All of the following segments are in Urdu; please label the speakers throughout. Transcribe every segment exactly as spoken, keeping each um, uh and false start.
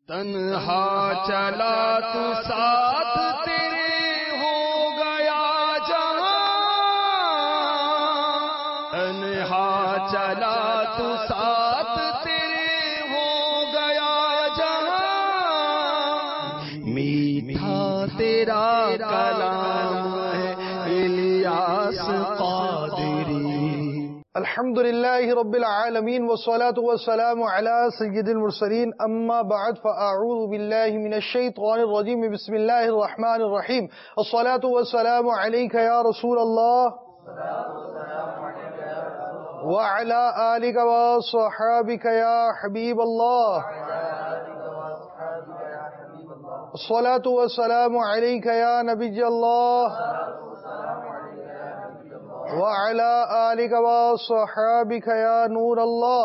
Speaker 1: تنہا چلا تو ساتھ تیرے ہو گیا جہاں، تنہا چلا تو ساتھ تیرے ہو گیا جہاں، میٹھا تیرا کلام ہے الیاس قادری۔
Speaker 2: الحمد للہ رب العالمین والصلاة والسلام علی سید المرسلین، اما بعد فاعوذ باللہ من الشیطان الرجیم، بسم اللہ الرحمن الرحیم۔ الصلاة والسلام علیک یا رسول اللہ وعلی آلک وصحابک یا حبیب اللہ۔ الصلاة والسلام علیک یا نبی اللہ وعلى آلك وصحابك یا نور اللہ۔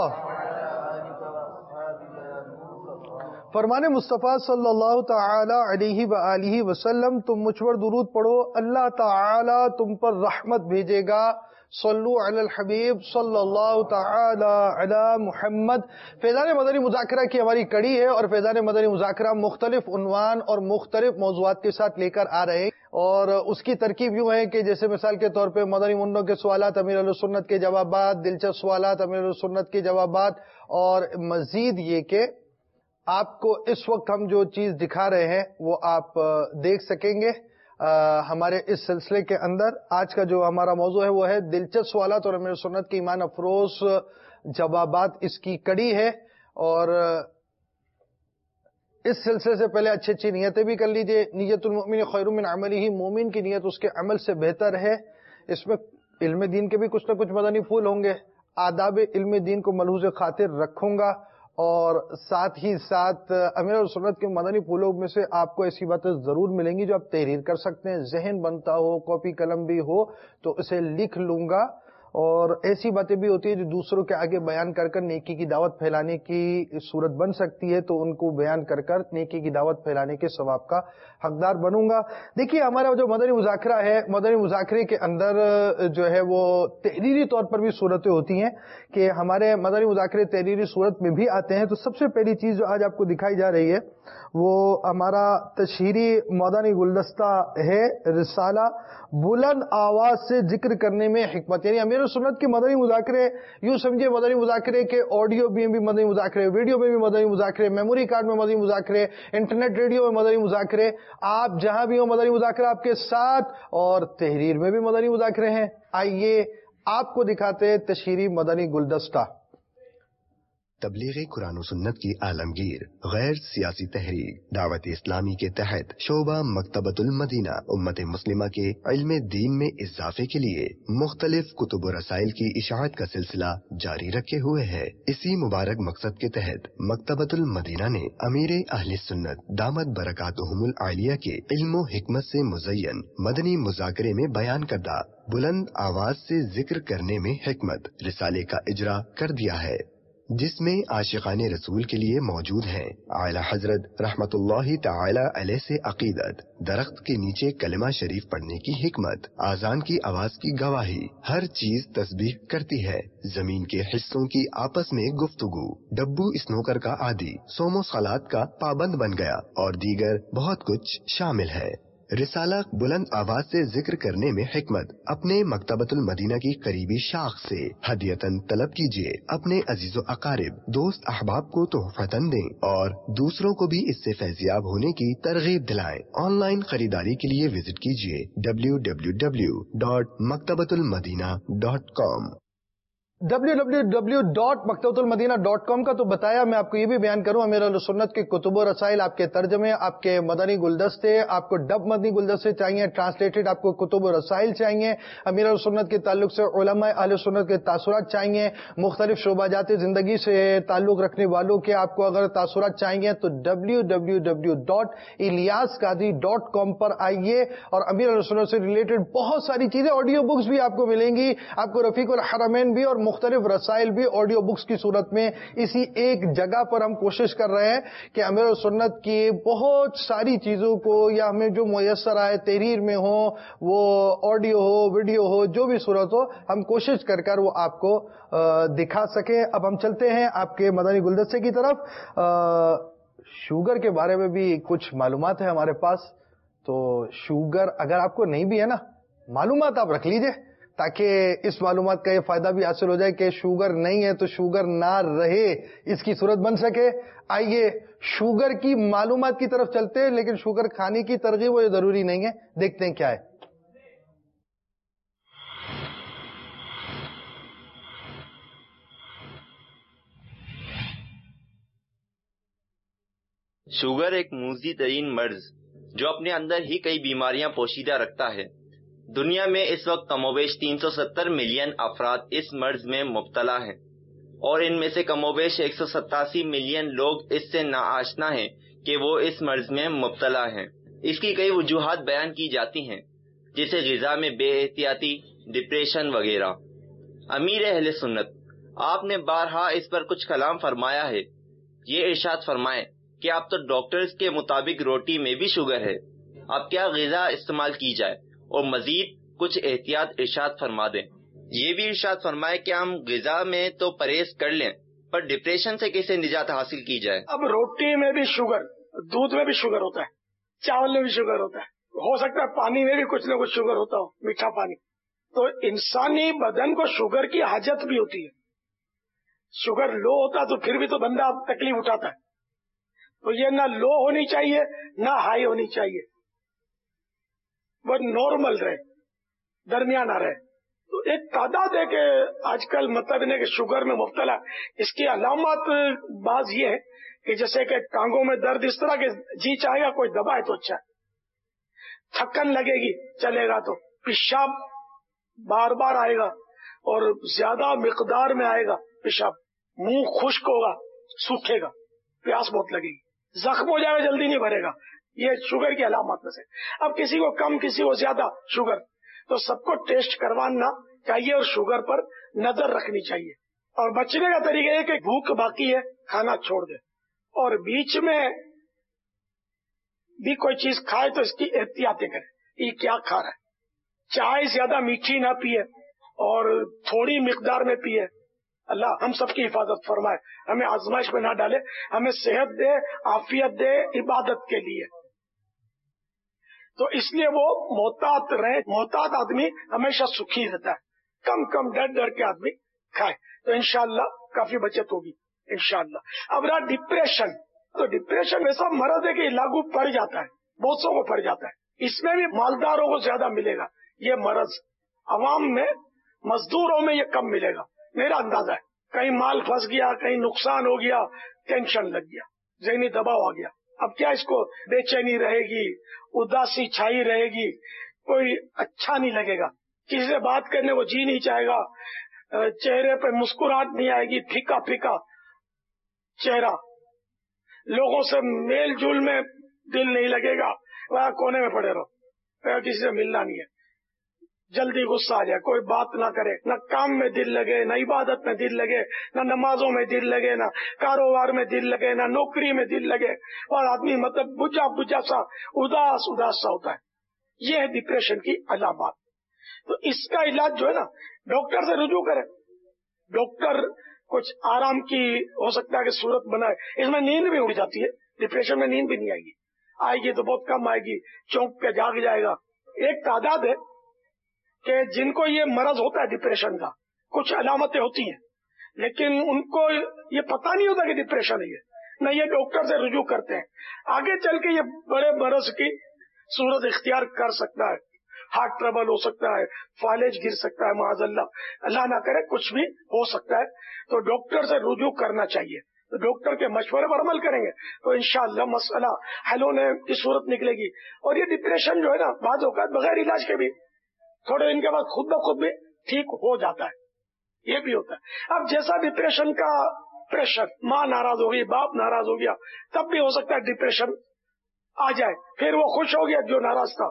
Speaker 2: فرمان مصطفیٰ صلی اللہ تعالی علیہ وآلہ وسلم، تم مجھ پر درود پڑھو، اللہ تعالی تم پر رحمت بھیجے گا۔ صلو علی الحبیب صلی اللہ تعالی علی محمد۔ فیضان مدنی مذاکرہ کی ہماری کڑی ہے، اور فیضان مدنی مذاکرہ مختلف عنوان اور مختلف موضوعات کے ساتھ لے کر آ رہے ہیں، اور اس کی ترکیب یوں ہے کہ جیسے مثال کے طور پہ مدنی منوں کے سوالات، امیر علیہ سنت کے جوابات، دلچسپ سوالات، امیر علیہ سنت کے جوابات، اور مزید یہ کہ آپ کو اس وقت ہم جو چیز دکھا رہے ہیں وہ آپ دیکھ سکیں گے ہمارے اس سلسلے کے اندر۔ آج کا جو ہمارا موضوع ہے وہ ہے دلچسپ سوالات اور امیر سنت کے ایمان افروز جوابات، اس کی کڑی ہے۔ اور اس سلسلے سے پہلے اچھی اچھی نیتیں بھی کر لیجئے۔ نیت المؤمن خیر من عملہ، مومن کی نیت اس کے عمل سے بہتر ہے۔ اس میں علم دین کے بھی کچھ نہ کچھ مدنی پھول ہوں گے، آداب علم دین کو ملحوظ خاطر رکھوں گا، اور ساتھ ہی ساتھ امیر اور سنت کے مدنی پھولوں میں سے آپ کو ایسی باتیں ضرور ملیں گی جو آپ تحریر کر سکتے ہیں، ذہن بنتا ہو، کاپی قلم بھی ہو تو اسے لکھ لوں گا۔ اور ایسی باتیں بھی ہوتی ہیں جو دوسروں کے آگے بیان کر کر نیکی کی دعوت پھیلانے کی صورت بن سکتی ہے، تو ان کو بیان کر کر نیکی کی دعوت پھیلانے کے ثواب کا حقدار بنوں گا۔ دیکھیے ہمارا جو مدنی مذاکرہ ہے، مدنی مذاکرے کے اندر جو ہے وہ تحریری طور پر بھی صورتیں ہوتی ہیں کہ ہمارے مدنی مذاکرے تحریری صورت میں بھی آتے ہیں۔ تو سب سے پہلی چیز جو آج آپ کو دکھائی جا رہی ہے وہ ہمارا تشہیری مدنی گلدستہ ہے، رسالہ بلند آواز سے ذکر کرنے میں حکمت، یعنی امیر سنت کے مدنی مذاکرے یوں سمجھے مدنی مذاکرے کے آڈیو میں بھی مدنی مذاکرے، ویڈیو میں بھی مدنی مذاکرے، میموری کارڈ میں مدنی مذاکرے، انٹرنیٹ ریڈیو میں مدنی مذاکرے، آپ جہاں بھی ہو مدنی مذاکرہ آپ کے ساتھ، اور تحریر میں بھی مدنی مذاکرے ہیں۔ آئیے آپ کو دکھاتے ہیں تشہیری مدنی گلدستہ۔
Speaker 3: تبلیغ قرآن و سنت کی عالمگیر غیر سیاسی تحریک دعوت اسلامی کے تحت شعبہ مکتبۃ المدینہ امت مسلمہ کے علم دین میں اضافے کے لیے مختلف کتب و رسائل کی اشاعت کا سلسلہ جاری رکھے ہوئے ہے۔ اسی مبارک مقصد کے تحت مکتبۃ المدینہ نے امیر اہل سنت دامت برکاتہم العالیہ کے علم و حکمت سے مزین مدنی مذاکرے میں بیان کردہ بلند آواز سے ذکر کرنے میں حکمت رسالے کا اجرا کر دیا ہے، جس میں عاشقان رسول کے لیے موجود ہیں اعلی حضرت رحمت اللہ تعالی علیہ سے عقیدت، درخت کے نیچے کلمہ شریف پڑھنے کی حکمت، آذان کی آواز کی گواہی، ہر چیز تسبیح کرتی ہے، زمین کے حصوں کی آپس میں گفتگو، ڈبو اسنوکر کا عادی، سوم و صلات کا پابند بن گیا، اور دیگر بہت کچھ شامل ہے۔ رسالہ بلند آواز سے ذکر کرنے میں حکمت اپنے مکتبۃ المدینہ کی قریبی شاخ سے ہدیتاً طلب کیجیے، اپنے عزیز و اقارب دوست احباب کو تحفتاً دیں، اور دوسروں کو بھی اس سے فیضیاب ہونے کی ترغیب دلائیں۔ آن لائن خریداری کے لیے وزٹ کیجیے W W W dot Maktabatul Madina dot com.
Speaker 2: W W W dot Maktabatul Madina dot کام کا تو بتایا، میں آپ کو یہ بھی بیان کروں امیر اہل سنت کے کتب و رسائل، آپ کے ترجمے، آپ کے مدنی گلدستے، آپ کو ڈب مدنی گلدستے چاہیے، ٹرانسلیٹڈ آپ کو کتب و رسائل چاہیے، امیر اہل سنت کے تعلق سے علماء اہل سنت کے تاثرات چاہیے، مختلف شعبہ جات زندگی سے تعلق رکھنے والوں کے آپ کو اگر تاثرات چاہیے تو W W W dot Ilyas Qadri dot com پر آئیے، اور امیر اہل سنت سے ریلیٹڈ بہت ساری چیزیں، آڈیو بکس بھی آپ کو ملیں گی، آپ کو رفیق الحرمین بھی اور مختلف رسائل بھی آڈیو بکس کی صورت میں اسی ایک جگہ پر ہم کوشش کر رہے ہیں کہ امیر سنت کی بہت ساری چیزوں کو، یا ہمیں جو میسر آئے تحریر میں ہو، وہ آڈیو ہو، ویڈیو ہو، جو بھی صورت ہو، ہم کوشش کر کر وہ آپ کو دکھا سکیں۔ اب ہم چلتے ہیں آپ کے مدنی گلدستے کی طرف۔ شوگر کے بارے میں بھی کچھ معلومات ہے ہمارے پاس. تو شوگر اگر آپ کو نہیں بھی ہے نا، معلومات آپ رکھ لیجئے تاکہ اس معلومات کا یہ فائدہ بھی حاصل ہو جائے کہ شوگر نہیں ہے تو شوگر نہ رہے، اس کی صورت بن سکے. آئیے شوگر کی معلومات کی طرف چلتے ہیں، لیکن شوگر کھانے کی ترغیب وہ ضروری نہیں ہے. دیکھتے ہیں کیا ہے.
Speaker 4: شوگر ایک موذی ترین مرض جو اپنے اندر ہی کئی بیماریاں پوشیدہ رکھتا ہے. دنیا میں اس وقت کم و بیش تین سو ستر ملین افراد اس مرض میں مبتلا ہیں، اور ان میں سے کم و بیش ایک سو ستاسی ملین لوگ اس سے ناآشنا ہیں کہ وہ اس مرض میں مبتلا ہیں. اس کی کئی وجوہات بیان کی جاتی ہیں، جیسے غذا میں بے احتیاطی، ڈپریشن وغیرہ. امیر اہل سنت آپ نے بارہا اس پر کچھ کلام فرمایا ہے. یہ ارشاد فرمائیں کہ اب تو ڈاکٹرز کے مطابق روٹی میں بھی شوگر ہے، اب کیا غذا استعمال کی جائے، اور مزید کچھ احتیاط ارشاد فرما دیں. یہ بھی ارشاد فرمائے کہ ہم غذا میں تو پرہیز کر لیں، پر ڈپریشن سے کیسے نجات حاصل کی جائے.
Speaker 5: اب روٹی میں بھی شوگر، دودھ میں بھی شوگر ہوتا ہے، چاول میں بھی شوگر ہوتا ہے، ہو سکتا ہے پانی میں بھی کچھ نہ کچھ شوگر ہوتا ہو، میٹھا پانی. تو انسانی بدن کو شوگر کی حاجت بھی ہوتی ہے. شوگر لو ہوتا تو پھر بھی تو بندہ تکلیف اٹھاتا ہے. تو یہ نہ لو ہونی چاہیے نہ ہائی ہونی چاہیے، وہ نارمل رہے، درمیانہ رہے. تو ایک تعداد ہے کہ آج کل مطلب انہیں کہ شوگر میں مبتلا. اس کی علامات بعض یہ ہے کہ جیسے کہ ٹانگوں میں درد، اس طرح کے جی چاہے گا کوئی دبائے تو اچھا ہے. تھکن لگے گی چلے گا تو. پیشاب بار بار آئے گا اور زیادہ مقدار میں آئے گا پیشاب. منہ خشک ہوگا، سوکھے گا، پیاس بہت لگے گی. زخم ہو جائے گا، جلدی نہیں بھرے گا. یہ شوگر کی علامات میں سے. اب کسی کو کم کسی کو زیادہ شوگر، تو سب کو ٹیسٹ کروانا چاہیے اور شوگر پر نظر رکھنی چاہیے. اور بچنے کا طریقہ یہ کہ بھوک باقی ہے کھانا چھوڑ دے، اور بیچ میں بھی کوئی چیز کھائے تو اس کی احتیاطیں کرے. یہ کیا کھا رہا ہے؟ چائے زیادہ میٹھی نہ پیے اور تھوڑی مقدار میں پیے. اللہ ہم سب کی حفاظت فرمائے، ہمیں آزمائش میں نہ ڈالے، ہمیں صحت دے، عافیت دے عبادت کے لیے. تو اس لیے وہ محتاط رہے. محتاط آدمی ہمیشہ سکھی رہتا ہے. کم کم ڈر ڈر کے آدمی کھائے تو انشاءاللہ کافی بچت ہوگی انشاءاللہ. اب رہا ڈپریشن، تو ڈپریشن ایسا مرض ہے کہ لاگو پڑ جاتا ہے، بہت سو کو پڑ جاتا ہے. اس میں بھی مالداروں کو زیادہ ملے گا یہ مرض، عوام میں مزدوروں میں یہ کم ملے گا میرا اندازہ ہے. کہیں مال پھنس گیا، کہیں نقصان ہو گیا، ٹینشن لگ گیا، ذہنی دباؤ آ گیا. اب کیا اس کو بے چینی رہے گی، اداسی چھائی رہے گی، کوئی اچھا نہیں لگے گا، کسی سے بات کرنے کو جی نہیں چاہے گا، چہرے پہ مسکراہٹ نہیں آئے گی، پھیکا پھیکا چہرہ، لوگوں سے میل جول میں دل نہیں لگے گا، وہ کونے میں پڑے رہو، کسی سے ملنا نہیں ہے. جلدی غصہ آ جائے، کوئی بات نہ کرے، نہ کام میں دل لگے، نہ عبادت میں دل لگے، نہ نمازوں میں دل لگے، نہ کاروبار میں دل لگے، نہ نوکری میں دل لگے، اور آدمی مطلب بجھا بجھا سا اداس اداس سا ہوتا ہے. یہ ہے ڈپریشن کی علامات. تو اس کا علاج جو ہے نا ڈاکٹر سے رجوع کرے. ڈاکٹر کچھ آرام کی ہو سکتا ہے کہ صورت بنائے. اس میں نیند بھی اڑ جاتی ہے، ڈپریشن میں نیند بھی نہیں آئے گی، آئے گی تو بہت کم آئے گی، چونک کے جاگ جائے گا. ایک تعداد ہے کہ جن کو یہ مرض ہوتا ہے ڈپریشن کا، کچھ علامتیں ہوتی ہیں لیکن ان کو یہ پتہ نہیں ہوتا کہ ڈپریشن ہے، نہ یہ ڈاکٹر سے رجوع کرتے ہیں. آگے چل کے یہ بڑے مرض کی صورت اختیار کر سکتا ہے. ہارٹ ٹربل ہو سکتا ہے، فالج گر سکتا ہے، معاذ اللہ اللہ نہ کرے کچھ بھی ہو سکتا ہے. تو ڈاکٹر سے رجوع کرنا چاہیے. تو ڈاکٹر کے مشورے پر عمل کریں گے تو انشاءاللہ مسئلہ حل ہونے کی صورت نکلے گی. اور یہ ڈپریشن جو ہے نا بعض اوقات بغیر علاج کے بھی تھوڑے دن کے بعد خود بخود بھی ٹھیک ہو جاتا ہے، یہ بھی ہوتا ہے. اب جیسا ڈپریشن کا پریشر، ماں ناراض ہو گئی، باپ ناراض ہو گیا، تب بھی ہو سکتا ہے ڈپریشن آ جائے. پھر وہ خوش ہو گیا جو ناراض تھا،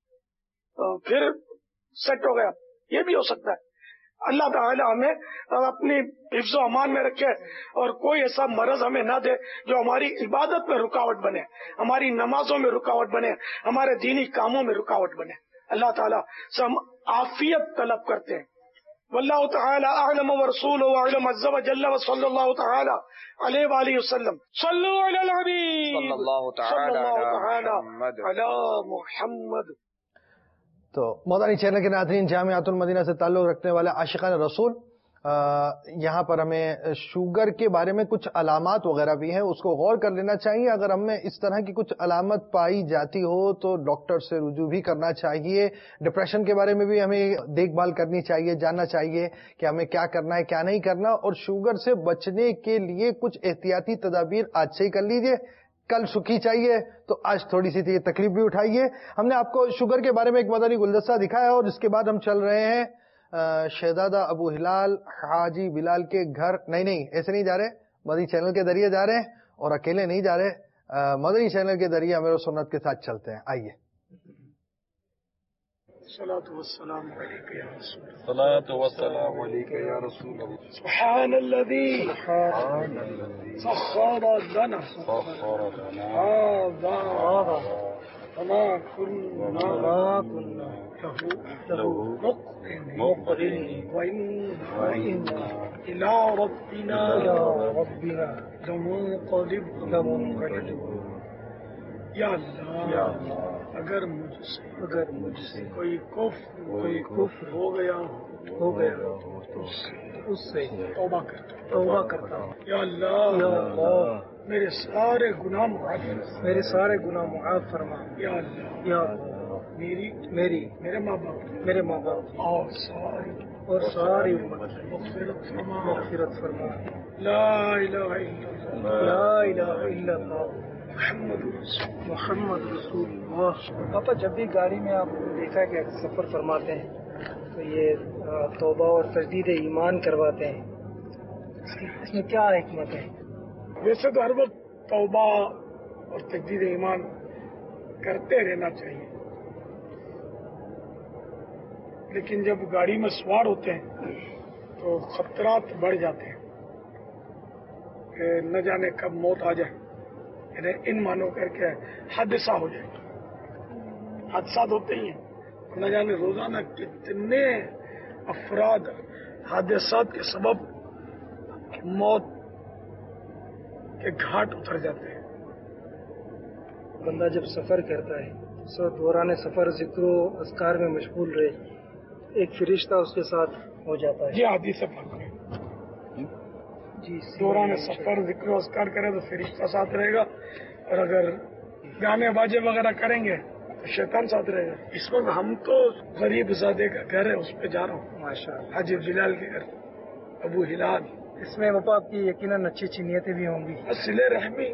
Speaker 5: پھر سیٹ ہو گیا، یہ بھی ہو سکتا ہے. اللہ تعالی ہمیں اپنی حفظ و امان میں رکھے اور کوئی ایسا مرض ہمیں نہ دے جو ہماری عبادت میں رکاوٹ بنے، ہماری نمازوں میں رکاوٹ بنے، ہمارے دینی کاموں میں رکاوٹ بنے. اللہ تعالیٰ سے ہم عافیت طلب کرتے ہیں. واللہ تعالی اعلم ورسولہ اعلم عز وجل وصلی اللہ تعالی علیہ وآلہ وسلم. صلو علی الحبیب
Speaker 1: صلی اللہ تعالی
Speaker 5: علی محمد.
Speaker 2: تو مدنی چینل کے ناظرین، جامعۃ المدینہ سے تعلق رکھنے والے عاشقان رسول، یہاں پر ہمیں شوگر کے بارے میں کچھ علامات وغیرہ بھی ہیں، اس کو غور کر لینا چاہیے. اگر ہمیں اس طرح کی کچھ علامت پائی جاتی ہو تو ڈاکٹر سے رجوع بھی کرنا چاہیے. ڈپریشن کے بارے میں بھی ہمیں دیکھ بھال کرنی چاہیے، جاننا چاہیے کہ ہمیں کیا کرنا ہے کیا نہیں کرنا. اور شوگر سے بچنے کے لیے کچھ احتیاطی تدابیر آج سے ہی کر لیجئے. کل سکھی چاہیے تو آج تھوڑی سی تکلیف بھی اٹھائیے. ہم نے آپ کو شوگر کے بارے میں ایک مدنی گلدستہ دکھایا اور اس کے بعد ہم چل رہے ہیں شہزادہ ابو ہلال حاجی بلال کے گھر. نہیں نہیں ایسے نہیں جا رہے، مدنی چینل کے ذریعے جا رہے ہیں اور اکیلے نہیں جا رہے، مدنی چینل کے ذریعے امیر و سنت کے ساتھ چلتے ہیں. آئیے.
Speaker 5: الصلاۃ والسلام علیک یا رسول اللہ.
Speaker 1: الصلاۃ والسلام علیک یا رسول اللہ.
Speaker 5: سبحان الذی سخر لنا هذا وما كنا له مقرنين وإنا إلى ربنا لمنقلبون. یا اللہ، اگر مجھ سے اگر مجھ سے کوئی کفر کوئی کفر ہو گیا ہو گیا تو اس سے توبہ کرتا توبہ کرتا یا اللہ یا اللہ میرے سارے گناہ معاف میرے سارے گناہ معاف فرما. یا اللہ یا اللہ میری میری میرے ماں باپ میرے ماں باپ اور ساری اور ساری امت مغفرت فرما مغفرت فرما. لا الہ الا اللہ لا الہ الا اللہ محمد رسول محمد رسول اللہ. پاپا جب بھی گاڑی میں آپ دیکھا کہ سفر فرماتے ہیں تو یہ توبہ اور تجدید ایمان کرواتے ہیں، اس میں کیا حکمت ہے؟ ویسے تو ہر وقت توبہ اور تجدید ایمان کرتے رہنا چاہیے، لیکن جب گاڑی میں سوار ہوتے ہیں تو خطرات بڑھ جاتے ہیں کہ نہ جانے کب موت آ جائے، یعنی ان مانو کر کے حادثہ ہو جائے. حادثات ہوتے ہی ہیں، نہ جانے روزانہ کتنے افراد حادثات کے سبب موت کے گھاٹ اتر جاتے ہیں. بندہ جب سفر کرتا ہے تو دوران سفر ذکر و اذکار میں مشغول رہے، ایک فرشتہ اس کے ساتھ ہو جاتا ہے. یہ حدیث پاک ہے جی. دوران سفر ذکر و اذکار کرے تو فرشتہ ساتھ رہے گا، اور اگر گانے باجے وغیرہ کریں گے تو شیطان ساتھ رہے گا. اس وقت ہم تو غریب زادے کا گھر ہے، اس پہ جا رہا ہوں ماشاءاللہ، حاجی بلال کے گھر ابو ہلال. اس میں باپا آپ کی یقیناً اچھی اچھی نیتیں بھی ہوں گی. صلہ رحمی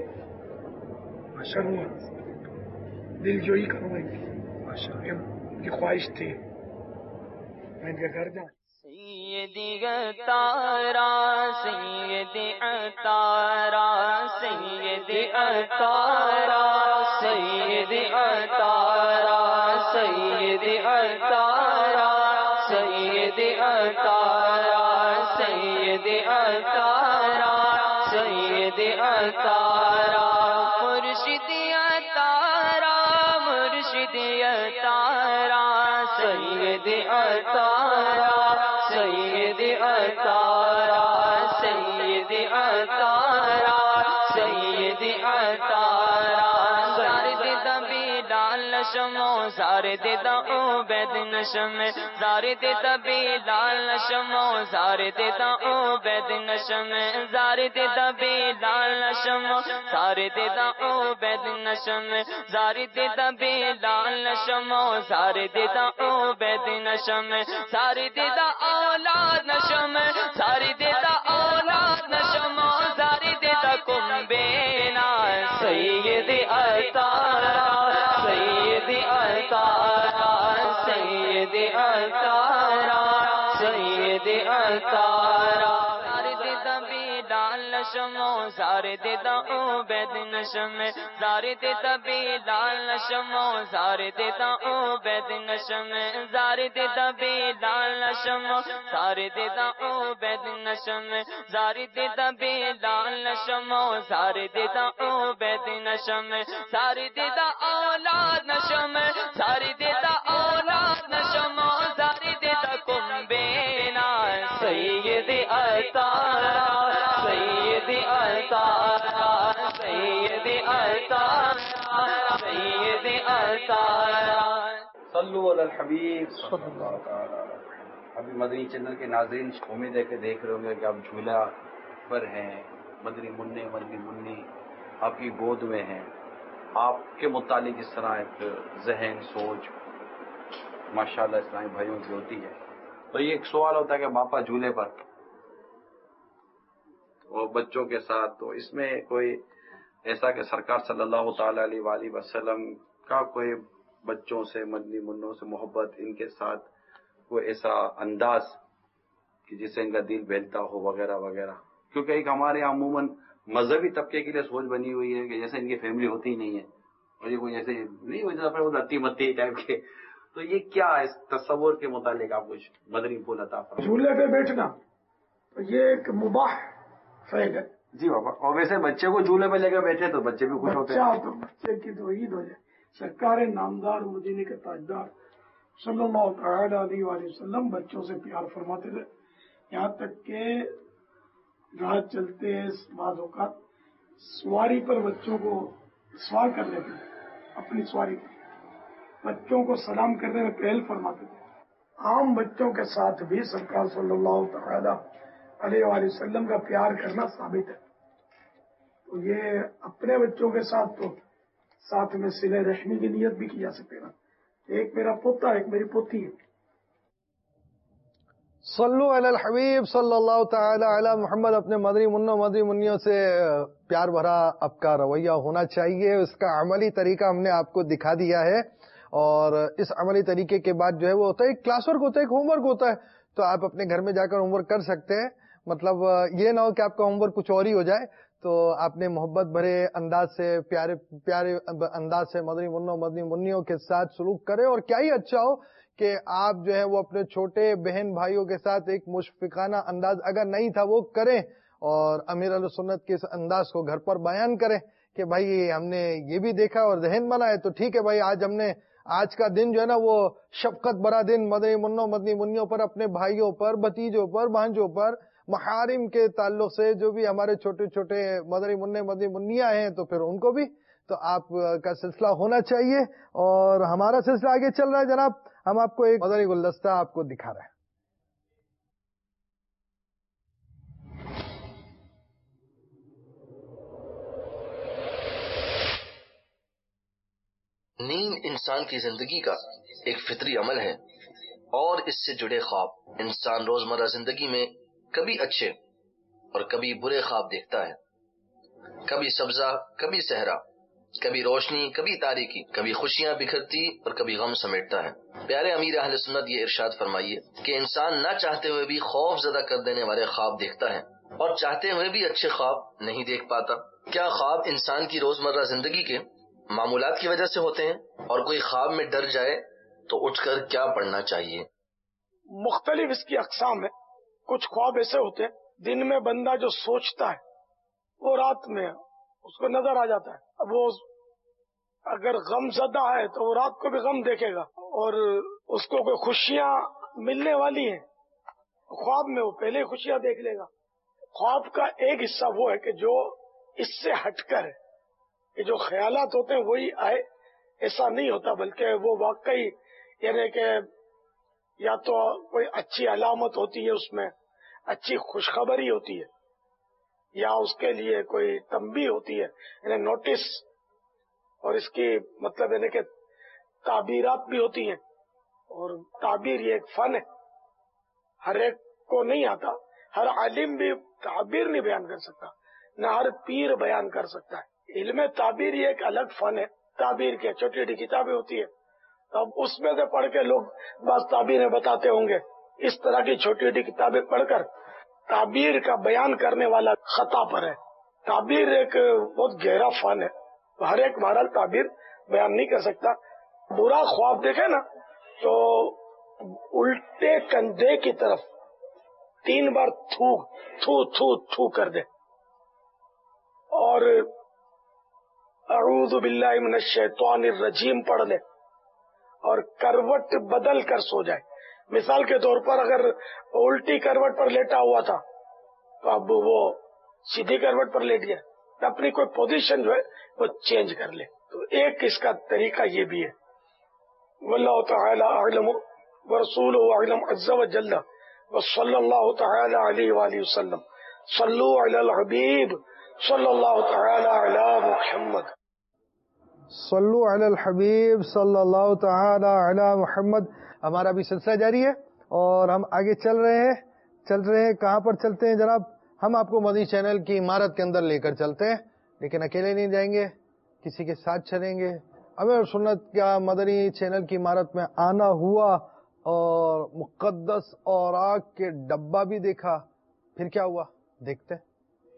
Speaker 5: کروں گا، دل جوئی کروں گا، ان کی خواہش تھی میں ان کے گھر جاؤں.
Speaker 6: سیدی عطارا سیدی عطارا سیدی عطارا سیدی عطارا سیدی عطارا سیدی عطارا سیدی عطارا سیدی عطارا مرشدی عطارا مرشدی عطارا سیدی عطارا سیدی عطارا سیدی عطارا سیدی عطارا زارد دبی لال شمو زارد دا عبید نشم زارد دبی لال شمو زارد دا عبید نشم زارد دبی لال شمو زارد دا عبید نشم زارد دبی لال شمو زارد دا عبید نشم زارد دا اولاد نشم زارد دا اولاد نشم زارد دا کمبینا سیدی عطارا سیدی عطارا سیدی عطارا سیدی عطارا زارد دبی لال شمو زارد دا عبید نشم زارد دبی لال شمو زارد دا عبید نشم زارد دبی لال شمو زارد دا عبید نشم زارد دبی لال شمو زارد دا عبید نشم زارد دا اولاد نشم زارد دا اولاد نشم زارد تکن بینا سید اتارا سید اتارا سید اتارا سید اتارا.
Speaker 1: صلو علی الحبیب صلی اللہ تعالی. ابھی مدنی چینل کے ناظرین امید ہے کہ دیکھ رہے ہوں گے کہ آپ جھولا پر ہیں، مدنی منع مدنی منی آپ کی گود میں ہیں. آپ کے متعلق اس طرح ایک ذہن سوچ ماشاءاللہ اسلامی بھائیوں کی ہوتی ہے. تو یہ ایک سوال ہوتا ہے کہ باپا جھولے پر اور بچوں کے ساتھ، تو اس میں کوئی ایسا کہ سرکار صلی اللہ تعالی علیہ وآلہ وسلم کا کوئی بچوں سے مدنی منوں سے محبت، ان کے ساتھ کوئی ایسا انداز کہ جس سے ان کا دل بہلتا ہو وغیرہ وغیرہ. کیونکہ ایک ہمارے یہاں عموماً مذہبی طبقے کے لیے سوچ بنی ہوئی ہے کہ جیسے ان کی فیملی ہوتی ہی نہیں ہے اور یہ کوئی ایسے نہیں ہوتا لتی متی ٹائپ کے. تو یہ کیا اس تصور کے متعلق آپ کچھ مدنی پھول عطا فرمائیں.
Speaker 5: جھولے پہ بیٹھنا تو یہ ایک مباح فعل ہے.
Speaker 1: جی بابا. اور ویسے بچے کو جھولے پہ لے کے بیٹھے تو بچے بھی خوش ہوتے ہیں.
Speaker 5: بچہ تو بچے کی تو عید ہو جائے. سرکار نامدار مدینے کے تاجدار صلی اللہ تعالی علیہ وآلہ وسلم بچوں سے پیار فرماتے تھے، یہاں تک کہ راہ چلتے بعض اوقات سواری پر بچوں کو سوار کر لیتے تھے. اپنی سواری پر بچوں کو سلام کرنے میں پہل فرماتے تھے. عام بچوں کے ساتھ بھی سرکار صلی اللہ تعالی علیہ وآلہ وسلم کا پیار کرنا ثابت ہے. تو یہ اپنے بچوں کے ساتھ تو ساتھ میں صلہ رحمی کی نیت بھی کی جا سکتے نا. ایک میرا پوتا ایک میری پوتی ہے.
Speaker 2: صلو علی الحبیب صلی اللہ تعالی علی محمد. اپنے مدنی منوں مدنی منیوں سے پیار بھرا آپ کا رویہ ہونا چاہیے. اس کا عملی طریقہ ہم نے آپ کو دکھا دیا ہے، اور اس عملی طریقے کے بعد جو ہے وہ ہوتا ہے ایک کلاس ورک ہوتا ہے، ایک ہوم ورک ہوتا ہے. تو آپ اپنے گھر میں جا کر ہوم ورک کر سکتے ہیں. مطلب یہ نہ ہو کہ آپ کا ہوم ورک کچھ اور ہی ہو جائے. تو آپ نے محبت بھرے انداز سے پیارے پیارے انداز سے مدنی منوں مدنی منیوں کے ساتھ سلوک کرے. اور کیا ہی اچھا ہو کہ آپ جو ہے وہ اپنے چھوٹے بہن بھائیوں کے ساتھ ایک مشفقانہ انداز اگر نہیں تھا وہ کریں، اور امیر علیہ سنت کے اس انداز کو گھر پر بیان کریں کہ بھائی ہم نے یہ بھی دیکھا اور ذہن بنا ہے. تو ٹھیک ہے بھائی، آج ہم نے آج کا دن جو ہے نا وہ شفقت برا دن مدنی منوں مدنی منیوں پر، اپنے بھائیوں پر، بھتیجوں پر، بھانجوں پر، محارم کے تعلق سے جو بھی ہمارے چھوٹے چھوٹے مدنی منع مدنی منیاں ہیں تو پھر ان کو بھی تو آپ کا سلسلہ ہونا چاہیے. اور ہمارا سلسلہ آگے چل رہا ہے جناب. ہم آپ کو ایک مدنی گلدستہ آپ کو دکھا رہے ہیں.
Speaker 7: نیند انسان کی زندگی کا ایک فطری عمل ہے، اور اس سے جڑے خواب انسان روزمرہ زندگی میں کبھی اچھے اور کبھی برے خواب دیکھتا ہے. کبھی سبزہ کبھی صحرا، کبھی روشنی کبھی تاریکی، کبھی خوشیاں بکھرتی اور کبھی غم سمیٹتا ہے. پیارے امیر اہل سنت یہ ارشاد فرمائیے کہ انسان نہ چاہتے ہوئے بھی خوف زدہ کر دینے والے خواب دیکھتا ہے اور چاہتے ہوئے بھی اچھے خواب نہیں دیکھ پاتا. کیا خواب انسان کی روزمرہ زندگی کے معمولات کی وجہ سے ہوتے ہیں؟ اور کوئی خواب میں ڈر جائے تو اٹھ کر کیا پڑھنا چاہیے؟
Speaker 5: مختلف اس کی اقسام ہے. کچھ خواب ایسے ہوتے ہیں دن میں بندہ جو سوچتا ہے وہ رات میں اس کو نظر آ جاتا ہے. اب وہ اگر غم زدہ ہے تو وہ رات کو بھی غم دیکھے گا، اور اس کو کوئی خوشیاں ملنے والی ہیں خواب میں وہ پہلے ہی خوشیاں دیکھ لے گا. خواب کا ایک حصہ وہ ہے کہ جو اس سے ہٹ کر ہے کہ جو خیالات ہوتے ہیں وہی آئے، ایسا نہیں ہوتا، بلکہ وہ واقعی یعنی کہ یا تو کوئی اچھی علامت ہوتی ہے، اس میں اچھی خوشخبری ہوتی ہے، یا اس کے لیے کوئی تنبیہ ہوتی ہے یعنی نوٹس. اور اس کی مطلب یعنی کہ تعبیرات بھی ہوتی ہیں، اور تعبیر یہ ایک فن ہے، ہر ایک کو نہیں آتا. ہر عالم بھی تعبیر نہیں بیان کر سکتا، نہ ہر پیر بیان کر سکتا ہے. علم تعبیر یہ ایک الگ فن ہے. تعبیر کے چھوٹی چھوٹی کتابیں ہوتی ہے، اب اس میں سے پڑھ کے لوگ بعض تعبیریں بتاتے ہوں گے. اس طرح کی چھوٹی چھوٹی کتابیں پڑھ کر تعبیر کا بیان کرنے والا خطا پر ہے. تعبیر ایک بہت گہرا فن ہے، ہر ایک بہرحال تعبیر بیان نہیں کر سکتا. برا خواب دیکھے نا تو الٹے کندھے کی طرف تین بار تھو تھو تھو تھو کر دے، اور اعوذ باللہ من الشیطان الرجیم پڑھ لے، اور کروٹ بدل کر سو جائے. مثال کے طور پر اگر الٹی کروٹ پر لیٹا ہوا تھا تو اب وہ سیدھی کروٹ پر لیٹ گیا، اپنی کوئی پوزیشن جو ہے وہ چینج کر لے. تو ایک اس کا طریقہ یہ بھی ہے. واللہ تعالی اعلم ورسولہ اعلم عز وجل وصلی اللہ تعالی علیہ وآلہ وسلم. صلو علی الحبیب صلی اللہ تعالی علی محمد.
Speaker 2: صلو علی الحبیب صلی اللہ تعالی علی محمد. ہمارا بھی سلسلہ جاری ہے اور ہم آگے چل رہے ہیں چل رہے ہیں کہاں پر چلتے ہیں جناب؟ ہم آپ کو مدنی چینل کی عمارت کے اندر لے کر چلتے ہیں، لیکن اکیلے نہیں جائیں گے، کسی کے ساتھ چلیں گے. امیر اور سنت کا مدنی چینل کی عمارت میں آنا ہوا اور مقدس اوراق کے ڈبہ بھی دیکھا، پھر کیا ہوا دیکھتے ہیں.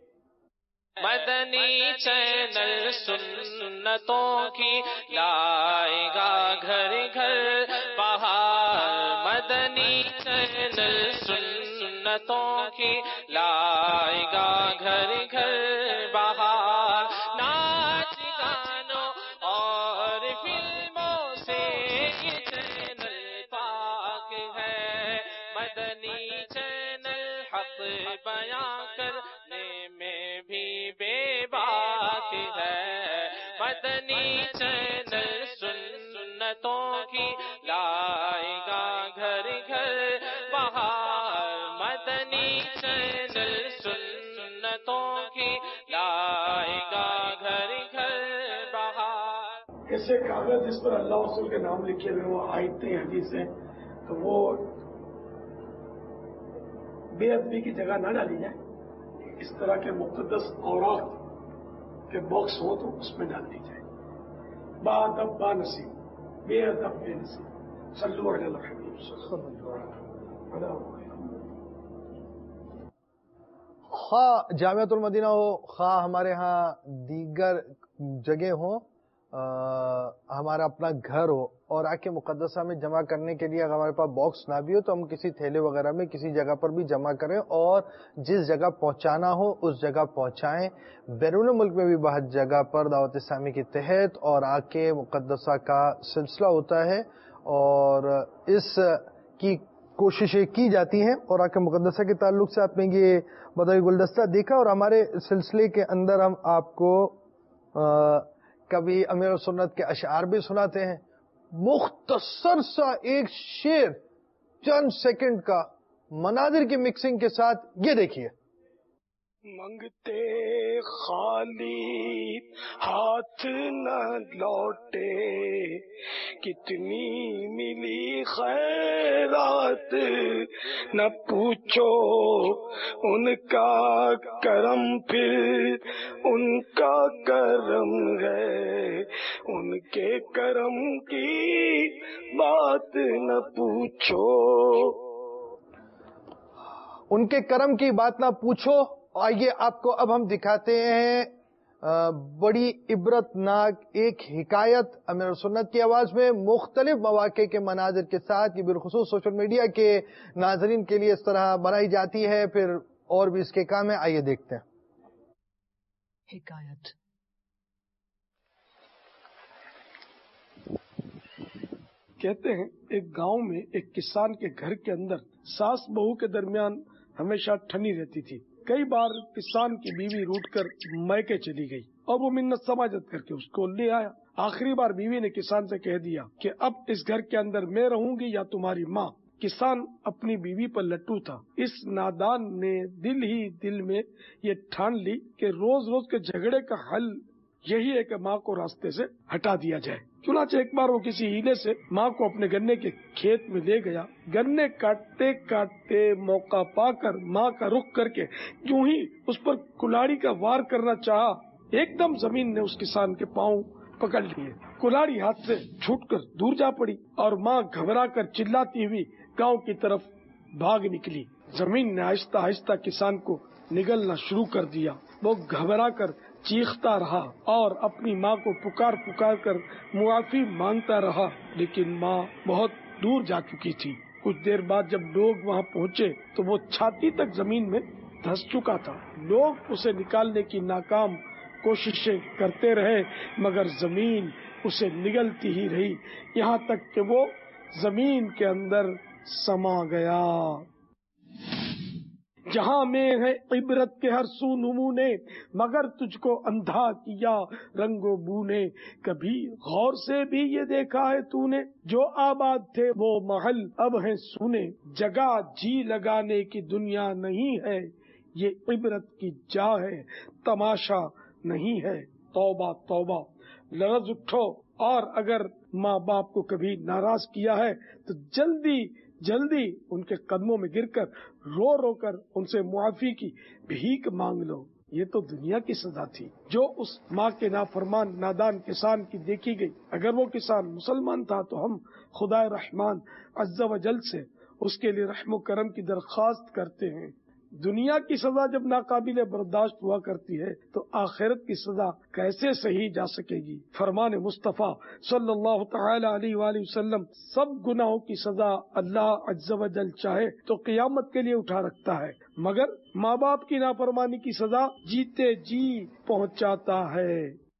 Speaker 6: مدنی چینل سنتوں کی لائے گا گھر گھر بہار. مدنی چینل سنتوں کی لائے گا گھر گھر بہار. ناچ گانوں اور فلموں سے یہ چینل پاک ہے. مدنی چینل حق بیاں کرنے میں بھی بے باک ہے. مدنی چینل سنتوں کی لائے گا گھر گھر بہار. مدنی چینل سنتوں کی لائے گا گھر گھر بہار.
Speaker 5: ایسے کاغذ جس پر اللہ رسول کے نام لکھے ہوئے وہ آیتیں حدیثیں، تو وہ بے ادبی کی جگہ نہ ڈالی جائے. اس طرح کے مقدس اوراق کے باکس ہو تو اس میں ڈال دی جائے. با ادب با نصیب، بے ادب بے نصیب. صلو علی الحبیب صلی اللہ علیہ وسلم.
Speaker 2: خواہ جامعۃ المدینہ ہو، خواہ ہمارے ہاں دیگر جگہ ہوں، ہمارا اپنا گھر ہو، اور آ کے مقدسہ میں جمع کرنے کے لیے اگر ہمارے پاس باکس نہ بھی ہو تو ہم کسی تھیلے وغیرہ میں کسی جگہ پر بھی جمع کریں اور جس جگہ پہنچانا ہو اس جگہ پہنچائیں. بیرون ملک میں بھی بہت جگہ پر دعوت اسلامی کے تحت اور آ کے مقدسہ کا سلسلہ ہوتا ہے اور اس کی کوششیں کی جاتی ہیں. اور آ کے مقدسہ کے تعلق سے آپ نے یہ بدوی گلدستہ دیکھا، اور ہمارے سلسلے کے اندر ہم آپ کو آ, کبھی امیر سنت کے اشعار بھی سناتے ہیں. مختصر سا ایک شعر چند سیکنڈ کا مناظر کی مکسنگ کے ساتھ، یہ دیکھیے.
Speaker 5: منگتے خالی ہاتھ نہ لوٹے، کتنی ملی خیرات نہ پوچھو ان کا کرم، پھر ان کا کرم ہے، ان کے کرم کی بات نہ پوچھو.
Speaker 2: ان کے کرم کی بات نہ پوچھو. آئیے آپ کو اب ہم دکھاتے ہیں بڑی عبرت ناک ایک حکایت امیر سنت کی آواز میں مختلف مواقع کے مناظر کے ساتھ. یہ بالخصوص سوشل میڈیا کے ناظرین کے لیے اس طرح بنائی جاتی ہے، پھر اور بھی اس کے کام ہے. آئیے دیکھتے ہیں.
Speaker 8: حکایت.
Speaker 5: کہتے ہیں ایک گاؤں میں ایک کسان کے گھر کے اندر ساس بہو کے درمیان ہمیشہ ٹھنی رہتی تھی. کئی بار کسان کی بیوی روٹ کر میکے چلی گئی اور وہ منت سماجت کر کے اس کو لے آیا. آخری بار بیوی نے کسان سے کہہ دیا کہ اب اس گھر کے اندر میں رہوں گی یا تمہاری ماں. کسان اپنی بیوی پر لٹو تھا. اس نادان نے دل ہی دل میں یہ ٹھان لی کہ روز روز کے جھگڑے کا حل یہی ہے کہ ماں کو راستے سے ہٹا دیا جائے. چنانچہ ایک بار وہ کسی ہیلے سے ماں کو اپنے گنے کے کھیت میں لے گیا. گنے کاٹتے کاٹتے موقع پا کر ماں کا رخ کر کے جو ہی اس پر کلاڑی کا وار کرنا چاہا، ایک دم زمین نے اس کسان کے پاؤں پکڑ لیے. کلاڑی ہاتھ سے چھوٹ کر دور جا پڑی اور ماں گھبرا کر چلاتی ہوئی گاؤں کی طرف بھاگ نکلی. زمین نے آہستہ آہستہ کسان کو نگلنا شروع کر دیا. وہ گھبرا کر چیختا رہا اور اپنی ماں کو پکار پکار کر معافی مانگتا رہا، لیکن ماں بہت دور جا چکی تھی. کچھ دیر بعد جب لوگ وہاں پہنچے تو وہ چھاتی تک زمین میں دھس چکا تھا. لوگ اسے نکالنے کی ناکام کوششیں کرتے رہے مگر زمین اسے نگلتی ہی رہی، یہاں تک کہ وہ زمین کے اندر समा गया। जहां में है इबरत के हर सू नमूने, मगर तुझको अंधा किया रंगो बू ने। कभी गौर से भी ये देखा है तूने, जो आबाद थे वो महल अब हैं सूने। जगह जी लगाने की दुनिया नहीं है, ये इबरत की जा है तमाशा नहीं है। तौबा तौबा, लरज उठो, और अगर माँ बाप को कभी नाराज किया है तो जल्दी जल्दी उनके कदमों में गिरकर रो रो कर उनसे मुआफी की भीख मांग लो। ये तो दुनिया की सजा थी जो उस माँ के नाफरमान नादान किसान की देखी गई। अगर वो किसान मुसलमान था तो हम खुदाए रहमान अज़्ज़ा व जल से उसके लिए रहम करम की दरख्वास्त करते हैं। दुनिया की सजा जब नाकाबिल बर्दाश्त हुआ करती है तो आखिरत की सजा कैसे सही जा सकेगी। फरमान मुस्तफ़ा सल्लल्लाहु तआला अलैहि वसल्लम, सब गुनाहों की सजा अल्लाह अज़्ज़ा व जल चाहे तो क़यामत के लिए उठा रखता है, मगर माँ बाप की नाफरमानी की सजा जीते जी पहुँचाता है।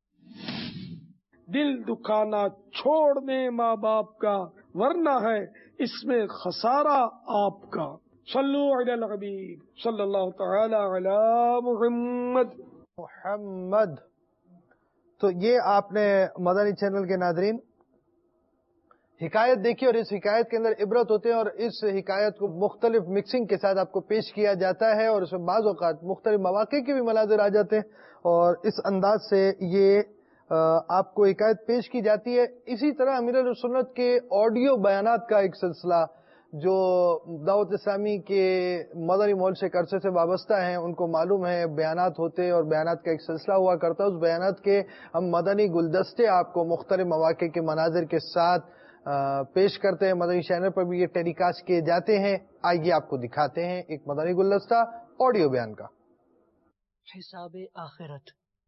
Speaker 5: दिल दुखाना छोड़ दे माँ बाप का, वरना है इसमें खसारा आपका। सल्लु अलल हबीब सल्लल्लाहु तआला अला मुहम्मद
Speaker 2: मुहम्मद। तो ये आपने मदनी चैनल के नादरीन हिकायत देखी, और इस हिकायत के अंदर इबरत होते हैं, और इस हिकायत को मुख्तलिफ मिक्सिंग के साथ आपको पेश किया जाता है, और उसमें बाज़ औक़ात मुख्तलिफ मवाक़े के भी मनाज़िर आ जाते हैं, और इस अंदाज से ये आपको हिकायत पेश की जाती है। इसी तरह अमीर अहले सुन्नत के ऑडियो बयानात का एक सिलसिला जो दावत इस्लामी के मदनी मॉल से अरसे से वाबस्ता हैं, उनको मालूम है बयानात होते और बयानात का एक सिलसिला हुआ करता है। उस बयानात के हम मदनी गुलदस्ते आपको मुख्तलिफ मौक़े के मनाजिर के साथ पेश करते हैं। मदनी चैनल पर भी ये टेलीकास्ट किए जाते हैं। आइए आपको दिखाते हैं एक मदनी गुलदस्ता ऑडियो बयान का।
Speaker 8: हिसाब आखिरत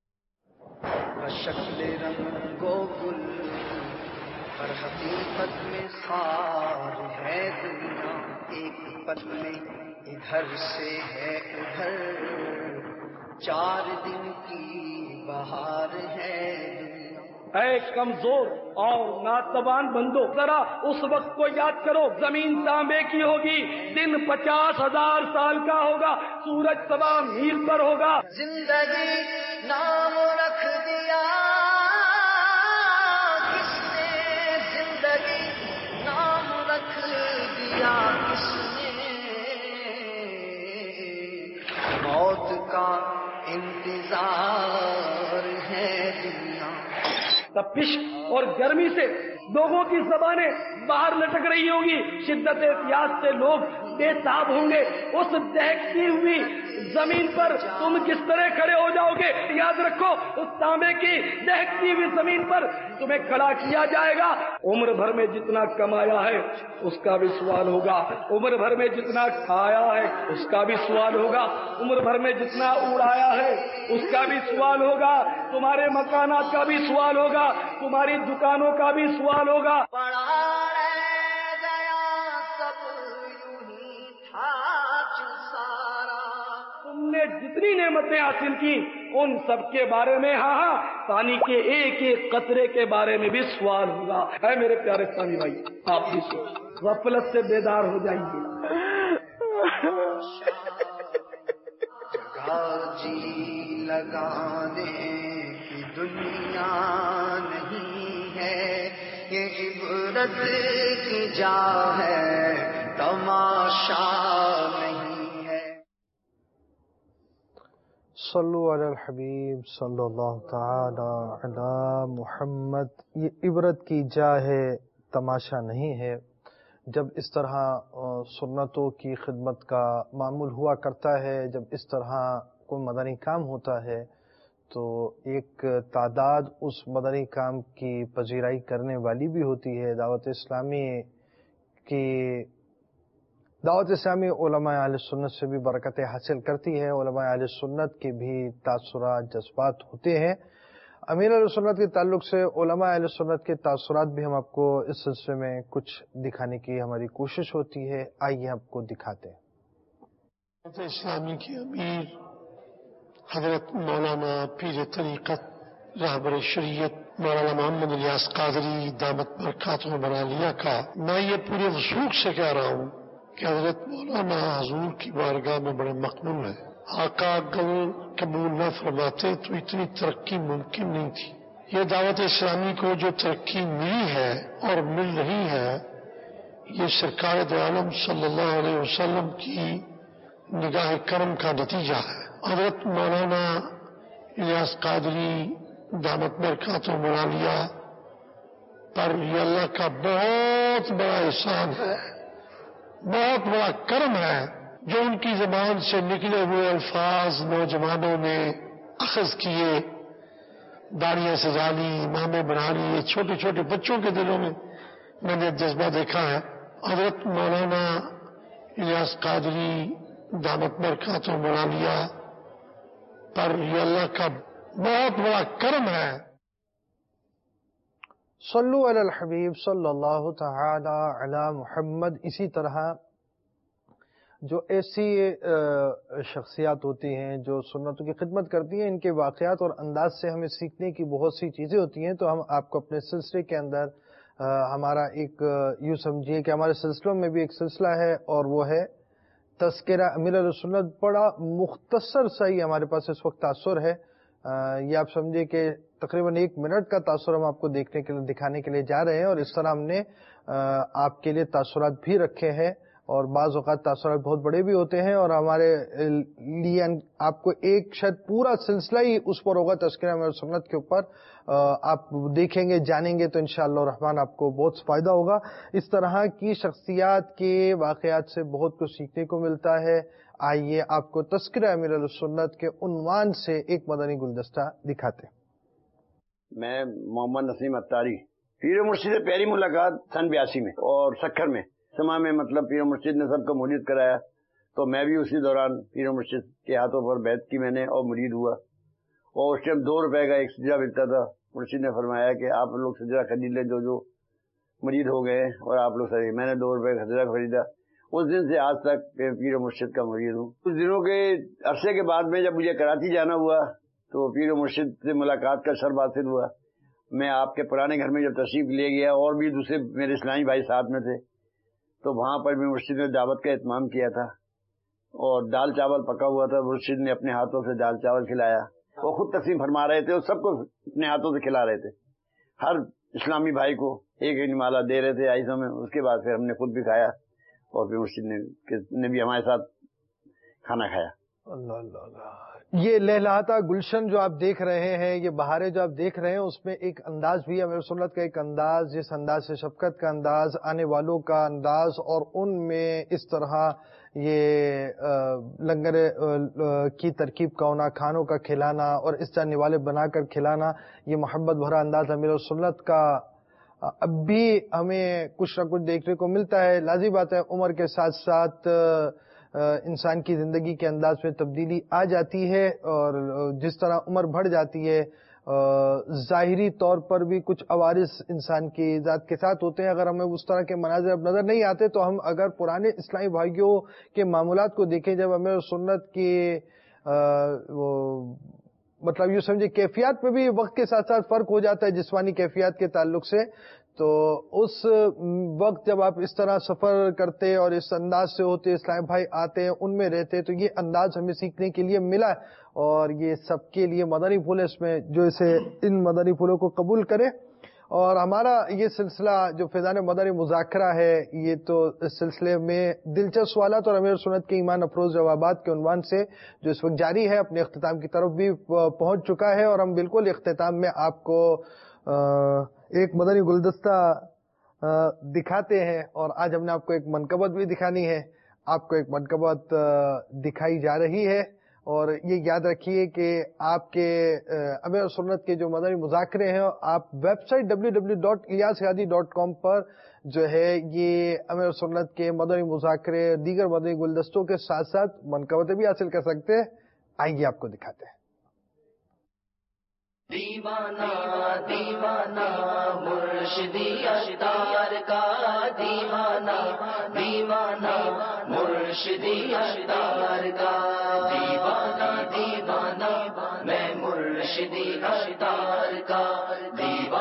Speaker 9: शक्ल रंगो गुल पर हकीकत में खार है दुनिया, एक पल में इधर से है उधर, चार दिन की बहार है दुनिया।
Speaker 5: ऐ कमजोर और नातवान बंदो, जरा उस वक्त को याद करो, जमीन तांबे की होगी, दिन पचास हजार साल का होगा, सूरज सवा मील पर होगा।
Speaker 9: जिंदगी नाम रख दिया किसने, जिंदगी नाम रख दिया किसने, मौत का इंतजार है दुनिया।
Speaker 5: तपिश और गर्मी से लोगों की जबानें बाहर लटक रही होगी, शिद्दत प्यास से लोग बेताब होंगे। उस दहकती हुई जमीन पर तुम किस तरह खड़े हो जाओगे? याद रखो, उस तांबे की दहकती हुई जमीन पर तुम्हें खड़ा किया जाएगा। उम्र भर में जितना कमाया है उसका भी सवाल होगा, उम्र भर में जितना खाया है उसका भी सवाल होगा, उम्र भर में जितना उड़ाया है उसका भी सवाल होगा, तुम्हारे मकानात का भी सवाल होगा, तुम्हारी दुकानों का भी सवाल होगा। तुमने जितनी नेमतें हासिल की उन सब के बारे में, हाँ हाँ पानी के एक एक कतरे के बारे में भी सवाल होगा। है मेरे प्यारे स्वामी भाई, आप भी गफलत से बेदार हो जाइए।
Speaker 9: जी लगाने की दुनिया नहीं है, ये इबरत की जा है तमाशा नहीं है।
Speaker 2: सल्लु अलल हबीब सल्लल्लाहु तआला अला मुहम्मद। ये इबरत की जा है, तमाशा नहीं है। जब इस तरह सुन्नतों की खिदमत का मामूल हुआ करता है, जब इस तरह कोई मदनी काम होता है, तो एक तादाद उस मदनी काम की पजीराई करने वाली भी होती है। दावत इस्लामी की दावत इस्लामी उलमा अहले सुन्नत से भी बरकतें हासिल करती है। उलमा अहले सुन्नत के भी तासुरात जज्बात होते हैं। अमीर अहले सुन्नत के ताल्लुक से उलमा अहले सुन्नत के तासुरात भी हम आपको इस सिलसिले में कुछ दिखाने की हमारी कोशिश होती है। आइए आपको दिखाते हैं।
Speaker 10: दावत इस्लामी के अमीर हजरत मौलाना पीर तरीक़त रहबर शरीयत مولانا محمد الیاس قادری دامت برکاتہ برعالیہ کا، میں یہ پورے وثوق سے کہہ رہا ہوں کہ حضرت مولانا حضور کی بارگاہ میں بڑے مقبول ہے. آقا اگر قبول نہ فرماتے تو اتنی ترقی ممکن نہیں تھی. یہ دعوت اسلامی کو جو ترقی ملی ہے اور مل رہی ہے، یہ سرکار دو عالم صلی اللہ علیہ وسلم کی نگاہ کرم کا نتیجہ ہے. حضرت مولانا الیاس قادری دامت برکاتہ برعالیہ پر یہ اللہ کا بہت بڑا احسان ہے، بہت بڑا کرم ہے جو ان کی زبان سے نکلے ہوئے الفاظ نوجوانوں نے اخذ کیے، داڑیاں سجا لی، امامیں بنا لی. یہ چھوٹے چھوٹے بچوں کے دلوں میں میں نے جذبہ دیکھا ہے. حضرت مولانا الیاس قادری دامت برکاتہ برعالیہ پر یہ اللہ کا بہت بڑا کرم ہے.
Speaker 2: صلو علی الحبیب صلی اللہ تعالی علی محمد. اسی طرح جو ایسی شخصیات ہوتی ہیں جو سنتوں کی خدمت کرتی ہیں، ان کے واقعات اور انداز سے ہمیں سیکھنے کی بہت سی چیزیں ہوتی ہیں. تو ہم آپ کو اپنے سلسلے کے اندر ہمارا ایک یوں سمجھیے کہ ہمارے سلسلوں میں بھی ایک سلسلہ ہے، اور وہ ہے تذکرہ امیر اہل سنت. بڑا مختصر سا ہی ہمارے پاس اس وقت تاثر ہے. یہ آپ سمجھے کہ تقریباً ایک منٹ کا تاثر ہم آپ کو دیکھنے کے لیے دکھانے کے لیے جا رہے ہیں، اور اس طرح ہم نے آپ کے لیے تاثرات بھی رکھے ہیں، اور بعض اوقات تاثرات بہت بڑے بھی ہوتے ہیں، اور ہمارے لیے آپ کو ایک شاید پورا سلسلہ ہی اس پر ہوگا تذکرہ امیر اہل سنت کے اوپر. آپ دیکھیں گے، جانیں گے تو انشاءاللہ الرحمن آپ کو بہت فائدہ ہوگا. اس طرح کی شخصیات کے واقعات سے بہت کچھ سیکھنے کو ملتا ہے. آئیے آپ کو تذکرہ امیر اہل سنت کے عنوان سے ایک مدنی گلدستہ دکھاتے ہیں.
Speaker 11: میں محمد نسیم اتاری، پیر مرشد سے پہلی ملاقات سن بیاسی میں اور سکھر میں سما میں، مطلب پیر مرشد نے سب کو مرید کرایا، تو میں بھی اسی دوران پیر مرشد کے ہاتھوں پر بیعت کی میں نے اور مرید ہوا. اور اس ٹائم دو روپے کا ایک سجرہ ملتا تھا. مرشد نے فرمایا کہ آپ لوگ سجرہ خرید لیں جو جو مرید ہو گئے، اور آپ لوگ سجرہ. میں نے دو روپے کا سجرہ خریدا. اس دن سے آج تک پیر مرشد کا مرید ہوں. کچھ دنوں کے عرصے کے بعد میں جب مجھے کراچی جانا ہوا تو پیر مرشد سے ملاقات کا شرف حاصل ہوا. میں آپ کے پرانے گھر میں جب تشریف لے گیا، اور بھی دوسرے میرے اسلامی بھائی ساتھ میں تھے، تو وہاں پر بھی مرشد نے دعوت کا اہتمام کیا تھا، اور دال چاول پکا ہوا تھا. مرشد نے اپنے ہاتھوں سے دال چاول کھلایا. وہ خود تقسیم فرما رہے تھے اور سب کو اپنے ہاتھوں سے کھلا رہے تھے. ہر اسلامی بھائی کو ایک ایک نمالہ دے رہے تھے آئسوں میں. اس کے بعد پھر ہم نے خود بھی کھایا، اور پھر مرشد نے نے بھی ہمارے ساتھ کھانا کھایا.
Speaker 2: اللہ اللہ اللہ. یہ لہلاتا گلشن جو آپ دیکھ رہے ہیں، یہ بہاریں جو آپ دیکھ رہے ہیں، اس میں ایک انداز بھی امیر سنت کا ایک انداز، جس انداز سے شفقت کا انداز، آنے والوں کا انداز، اور ان میں اس طرح یہ لنگر کی ترکیب کا ہونا، کھانوں کا کھلانا، اور اس طرح نوالے بنا کر کھلانا، یہ محبت بھرا انداز امیر سنت کا اب بھی ہمیں کچھ نہ کچھ دیکھنے کو ملتا ہے. لازمی بات ہے عمر کے ساتھ ساتھ انسان کی زندگی کے انداز میں تبدیلی آ جاتی ہے، اور جس طرح عمر بڑھ جاتی ہے ظاہری طور پر بھی کچھ عوارض انسان کی ذات کے ساتھ ہوتے ہیں. اگر ہمیں اس طرح کے مناظر اب نظر نہیں آتے تو ہم اگر پرانے اسلامی بھائیوں کے معمولات کو دیکھیں، جب امیر سنت کی مطلب یوں سمجھے کیفیات میں بھی وقت کے ساتھ ساتھ فرق ہو جاتا ہے جسمانی کیفیات کے تعلق سے، تو اس وقت جب آپ اس طرح سفر کرتے اور اس انداز سے ہوتے، اسلام بھائی آتے ہیں ان میں رہتے، تو یہ انداز ہمیں سیکھنے کے لیے ملا، اور یہ سب کے لیے مدنی پھول ہے اس میں جو اسے ان مدنی پھولوں کو قبول کرے. اور ہمارا یہ سلسلہ جو فیضان مدنی مذاکرہ ہے، یہ تو اس سلسلے میں دلچسپ سوالات اور امیر سنت کے ایمان افروز جوابات کے عنوان سے جو اس وقت جاری ہے، اپنے اختتام کی طرف بھی پہنچ چکا ہے، اور ہم بالکل اختتام میں آپ کو ایک مدنی گلدستہ دکھاتے ہیں. اور آج ہم نے آپ کو ایک منقبت بھی دکھانی ہے. آپ کو ایک منقبت دکھائی جا رہی ہے، اور یہ یاد رکھیے کہ آپ کے امیر سنت کے جو مدنی مذاکرے ہیں، آپ website W W W dot Ilyas ہادی ڈاٹ کام پر جو ہے یہ امیر سنت کے مدنی مذاکرے، دیگر مدنی گلدستوں کے ساتھ ساتھ منقبتیں بھی حاصل کر سکتے ہیں. آئیے آپ کو دکھاتے ہیں.
Speaker 12: دیوانہ دیوانہ مرشدی اشتار کا دیوانہ، دیوانہ مرشدی اشتار کا دیوانہ، دیوانہ میں مرشدی اشتار کا دیوانہ.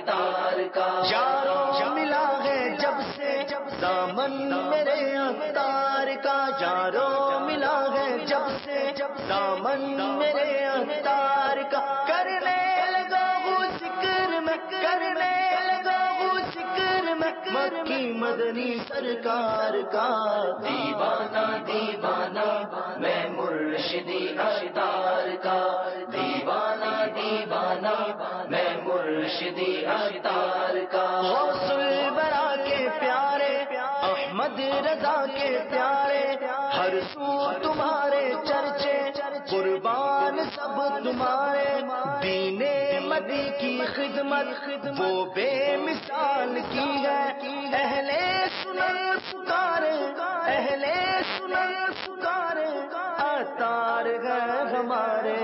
Speaker 12: اشتار کا یارو ملا ہے جب سے دامن میرے عطار کا یارو ملا ہے جب سے دامن میرے عطار کا کرنے لگا وہ ذکر میں کرنے لگا وہ ذکر میں مکی مدنی سرکار کا دیوانہ دیوانہ میں مرشدی اشتار کا دیوانہ دیوانہ میں مرشدی اشتار کا غوث البرا کے پیارے احمد رضا کے پیارے ہر سو تمہارے چرچے قربان سب تمہارے دین مدی کی خدمت وہ بے مثال کی ہے اہل سنن پکارے اہل سنن پکارے عطار ہے ہمارے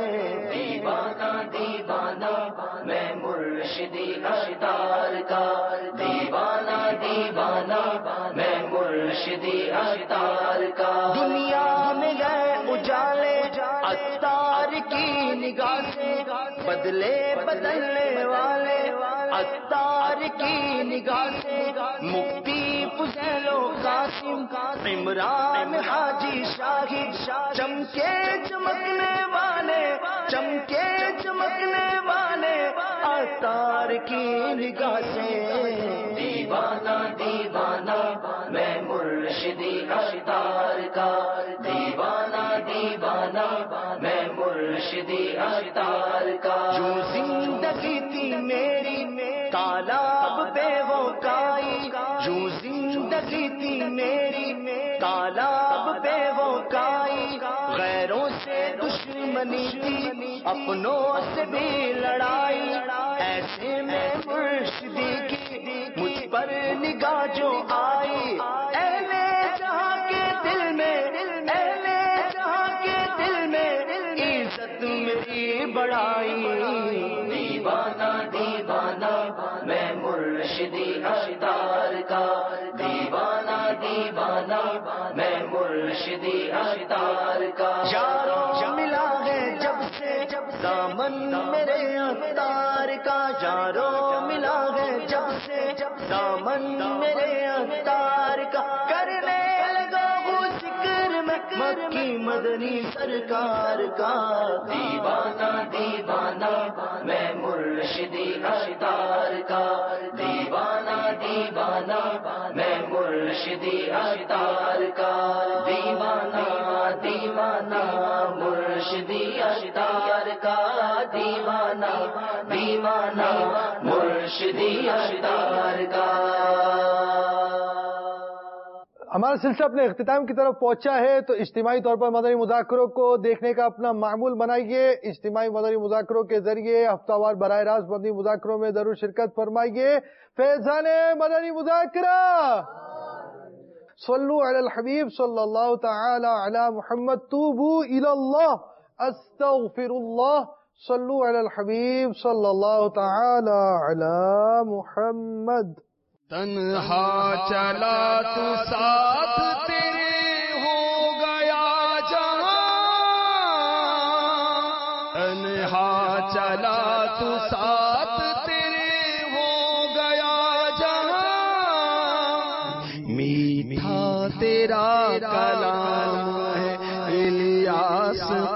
Speaker 12: دیوانہ دیوانہ میں مرشدی اشتار کا دیوانہ دیوانہ میں مرشدی اشتار کا دنیا میں گئے اجالے عطار کی نگاہ سے بدلے بدلنے والے عطار کی نگاہ سے مفتی فضیل و قاسم عمران حاجی شاہد چمکے چمکنے والے چمکے چمکنے والے عطار کی نگاہ سے دیوانہ دیوانہ میں مرشدی اشتار کا دیوانہ دیوانہ میں مرشدی اشتار کا جو زندگی تھی میری تالاب بے وقائی جو زندگی تھی میری تالاب بے وقائی غیروں سے دشمنی تھی اپنوں سے بھی لڑائی ایسے میں مرشدی کی مجھ پر نگاہ جو آئی اہل جہاں کے دل میں اہل جہاں کے دل میں عزت میری بڑھائی دیوانہ دیوانہ میں مرشدی اشتار کا دیوانہ دیوانہ میں مرشدی اشتار کا یارو ملا ہے جب سے دامن میرے عطار کا یارو ملا ہے جب سے دامن میرے عطار کا کرنے لگا وہ ذکر میں مکی مدنی سرکار کا دیوانہ دیوانہ میں مرشدی اشتار کا دیوانہ دیوانہ میں مرشدی اشتار کا دیوانہ دیوانہ مرشدی اشتار کا دیوانہ دیوانہ مرشدی اشتار کا
Speaker 2: ہمارا سلسلہ اپنے اختتام کی طرف پہنچا ہے تو اجتماعی طور پر مدنی مذاکروں کو دیکھنے کا اپنا معمول بنائیے اجتماعی مدنی مذاکروں کے ذریعے ہفتہ وار براہ راست مدنی مذاکروں میں ضرور شرکت فرمائیے فیضان مدنی مذاکرہ صلو علی الحبیب صلی اللہ تعالی علی محمد توبو الی اللہ استغفر اللہ صلو علی الحبیب صلی اللہ تعالی علی محمد
Speaker 13: تنہا چلا تو ساتھ تیرے ہو گیا جہاں تنہا چلا تو ساتھ تیرے ہو گیا جہاں میٹھا تیرا کلام ہے الیاس